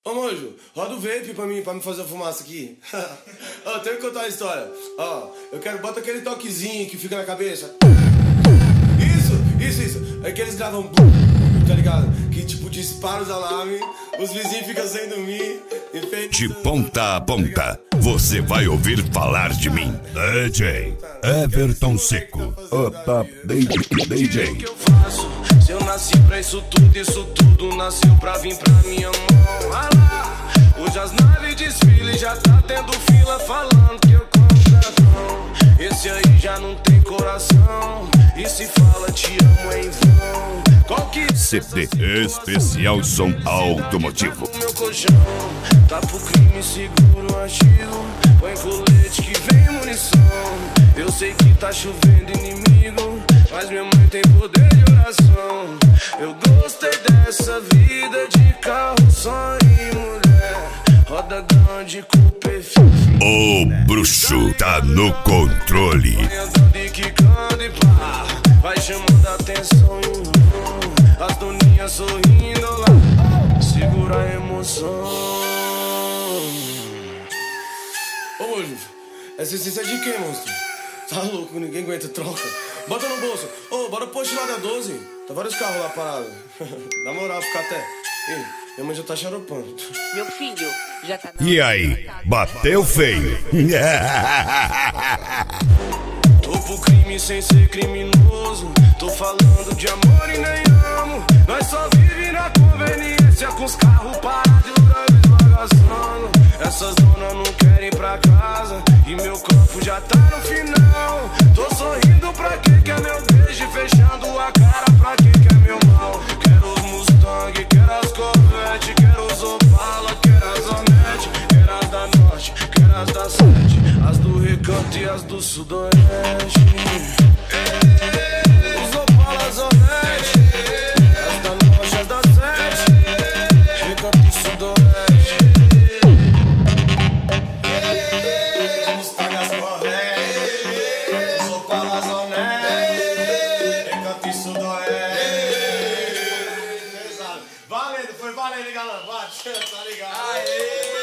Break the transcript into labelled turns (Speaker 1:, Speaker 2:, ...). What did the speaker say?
Speaker 1: Ô, Mojo, roda o vape pra me fazer a fumaça aqui. Ó, tenho que contar uma história. Ó, eu quero... Bota aquele toquezinho que fica na cabeça. Isso. É que eles gravam... Tá ligado? Que tipo, dispara os alarmes, os vizinhos ficam sem dormir.
Speaker 2: De ponta a ponta, você vai ouvir falar de mim. DJ Everton Seco, o top DJ.
Speaker 3: O que eu faço? Se eu nasci pra isso tudo nasceu pra vir pra minha mão. Ah lá, hoje as naves desfilam, já tá tendo fila falando que eu compro cartão. Esse aí já não tem coração, e se fala te amo em vão.
Speaker 2: CD especial som automotivo.
Speaker 3: Meu colchão tá pro crime seguro artigo. Põe colete que vem munição. Eu sei que tá chovendo inimigo, mas minha mãe tem poder de oração. Eu gostei dessa vida de carro, sonho e mulher. Roda grande com perfil.
Speaker 2: O bruxo tá no controle.
Speaker 3: Andando e quicando e pá, vai chamando a atenção e as doninhas sorrindo lá, segura a emoção.
Speaker 1: Ô, Mojo, essa essência é de quem, monstro? Tá louco, ninguém aguenta, troca. Bota no bolso. Ô, bora post lá da 12. Tá vários carros lá parados. Na moral, fica até... Ih, minha mãe já tá xaropando.
Speaker 4: Meu filho já tá na...
Speaker 2: E aí, bateu feio.
Speaker 3: Tô pro crime sem ser criminoso. Tô falando de amor e nem amo. Nós só vive na conveniência, com os carros parados e o grande esbagaçando. Essas donas não querem ir pra casa e meu copo já tá no final. Tô sorrindo pra quem quer meu beijo, fechando a cara pra quem quer meu mal. Quero os Mustang, quero as Corvette, quero os Opala, quero as Onete, quero as da Norte, quero as da Sete, as do Recanto e as do Sudoeste. Os Opala, as Onete, as da Norte, as da Sete, Recanto e Sudoeste.
Speaker 1: Valendo, galera. Bate, tá ligado? Aê!